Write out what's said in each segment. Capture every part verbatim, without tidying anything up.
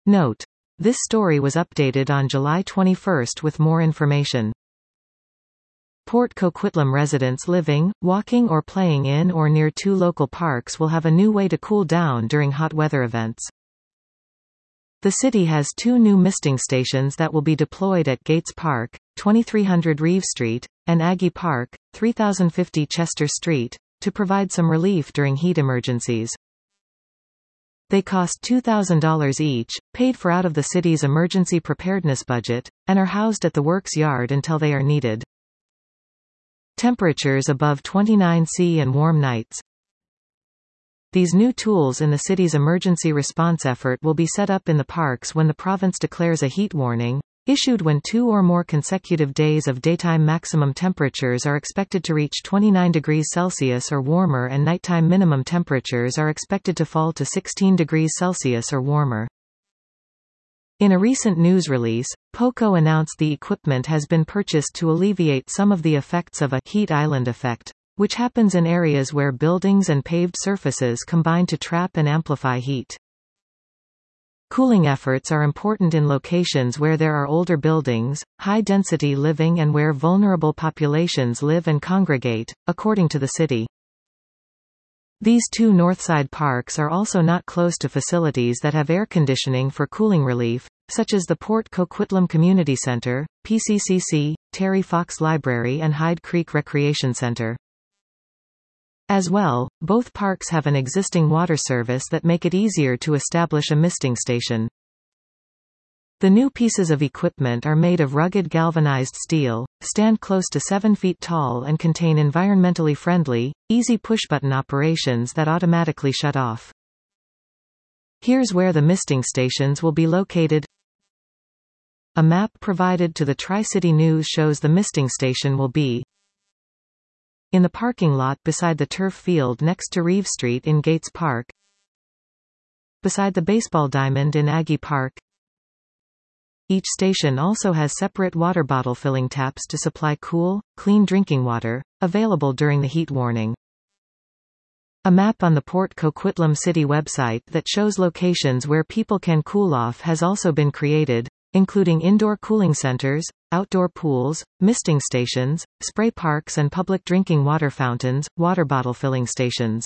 Note: this story was updated on July twenty-first with more information. Port Coquitlam residents living, walking or playing in or near two local parks will have a new way to cool down during hot weather events. The city has two new misting stations that will be deployed at Gates Park, twenty-three hundred Reeve Street, and Aggie Park, three thousand fifty Chester Street, to provide some relief during heat emergencies. They cost two thousand dollars each, paid for out of the city's emergency preparedness budget, and are housed at the works yard until they are needed. Temperatures above twenty-nine degrees Celsius and warm nights. These new tools in the city's emergency response effort will be set up in the parks when the province declares a heat warning, issued when two or more consecutive days of daytime maximum temperatures are expected to reach twenty-nine degrees Celsius or warmer and nighttime minimum temperatures are expected to fall to sixteen degrees Celsius or warmer. In a recent news release, POCO announced the equipment has been purchased to alleviate some of the effects of a heat island effect, which happens in areas where buildings and paved surfaces combine to trap and amplify heat. Cooling efforts are important in locations where there are older buildings, high-density living and where vulnerable populations live and congregate, according to the city. These two Northside parks are also not close to facilities that have air conditioning for cooling relief, such as the Port Coquitlam Community Center, P C C C, Terry Fox Library and Hyde Creek Recreation Center. As well, both parks have an existing water service that make it easier to establish a misting station. The new pieces of equipment are made of rugged galvanized steel, stand close to seven feet tall and contain environmentally friendly, easy push-button operations that automatically shut off. Here's where the misting stations will be located. A map provided to the Tri-City News shows the misting station will be in the parking lot beside the turf field next to Reeve Street in Gates Park, beside the baseball diamond in Aggie Park. Each station also has separate water bottle filling taps to supply cool, clean drinking water, available during the heat warning. A map on the Port Coquitlam City website that shows locations where people can cool off has also been created, including indoor cooling centers, outdoor pools, misting stations, spray parks and public drinking water fountains, water bottle filling stations.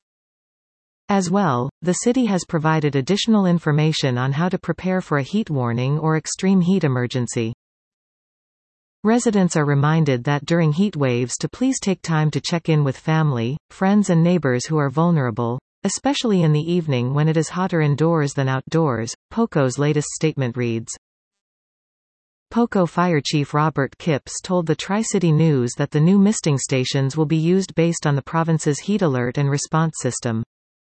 As well, the city has provided additional information on how to prepare for a heat warning or extreme heat emergency. Residents are reminded that during heat waves to please take time to check in with family, friends and neighbors who are vulnerable, especially in the evening when it is hotter indoors than outdoors, POCO's latest statement reads. POCO Fire Chief Robert Kipps told the Tri-City News that the new misting stations will be used based on the province's heat alert and response system.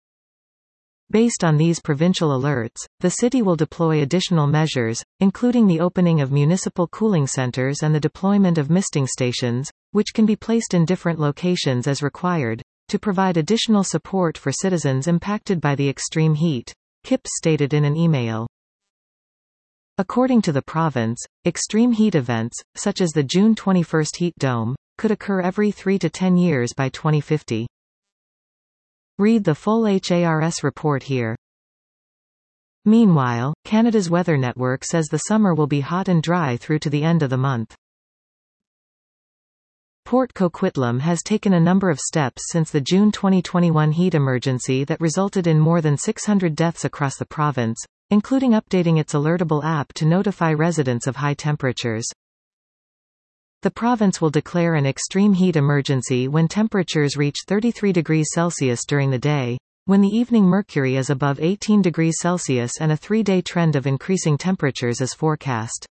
Based on these provincial alerts, the city will deploy additional measures, including the opening of municipal cooling centers and the deployment of misting stations, which can be placed in different locations as required, to provide additional support for citizens impacted by the extreme heat, Kipps stated in an email. According to the province, extreme heat events, such as the June twenty-first heat dome, could occur every three to ten years by twenty fifty. Read the full H A R S report here. Meanwhile, Canada's Weather Network says the summer will be hot and dry through to the end of the month. Port Coquitlam has taken a number of steps since the June twenty twenty-one heat emergency that resulted in more than six hundred deaths across the province, including updating its alertable app to notify residents of high temperatures. The province will declare an extreme heat emergency when temperatures reach thirty-three degrees Celsius during the day, when the evening mercury is above eighteen degrees Celsius and a three-day trend of increasing temperatures is forecast.